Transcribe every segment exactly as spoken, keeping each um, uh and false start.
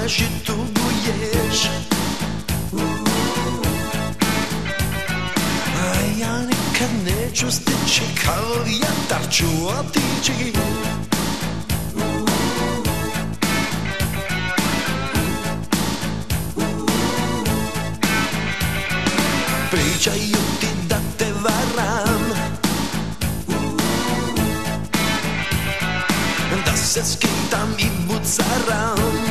sanjaš i tuguješ. A ja nikad neću stići kao vjetar ću otići. Pričaju ti da te varam, da se skitam i bucaram.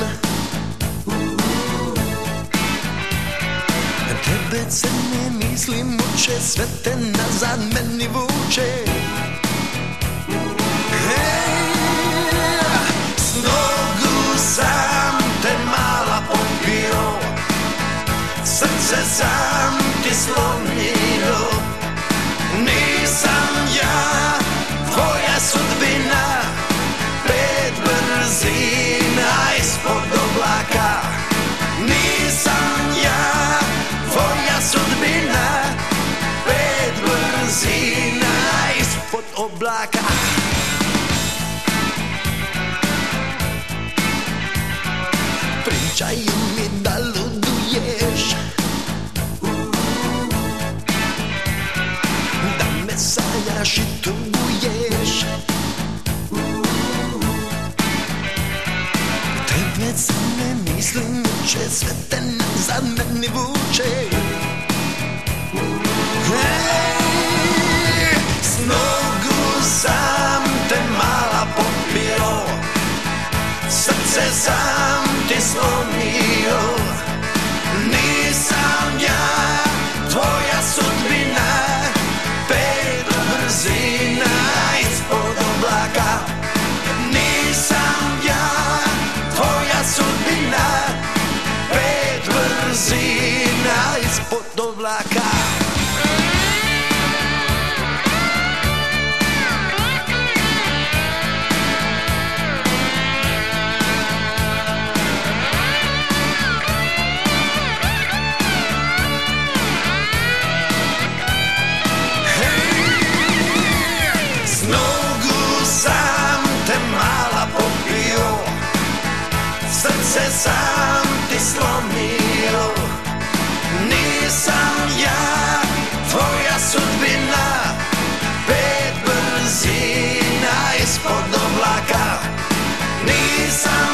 Tebe crne misli muče, sve te nazad meni vuče. Hej, s nogu sam te mala popio, srce sam ti slomio. Nisam ja tvoja sudbina, pet brzina ispod oblaka. Nisam ja tvoja sudbina, pet brzina ispod oblaka. Pričaju mi da luduješ, da me sanjaš i tuguješ. Tebe crne misli muče, sve te nazad meni vuče. Hej, s nogu sam te mala popio, srce sam ti slomio. Nisam ja tvoja sudbina, pet brzina ispod oblaka. Nisam ja tvoja sudbina, pet brzina ispod oblaka. Srce sam ti slomio. Nisam ja tvoja sudbina, pet brzina ispod oblaka. Nisam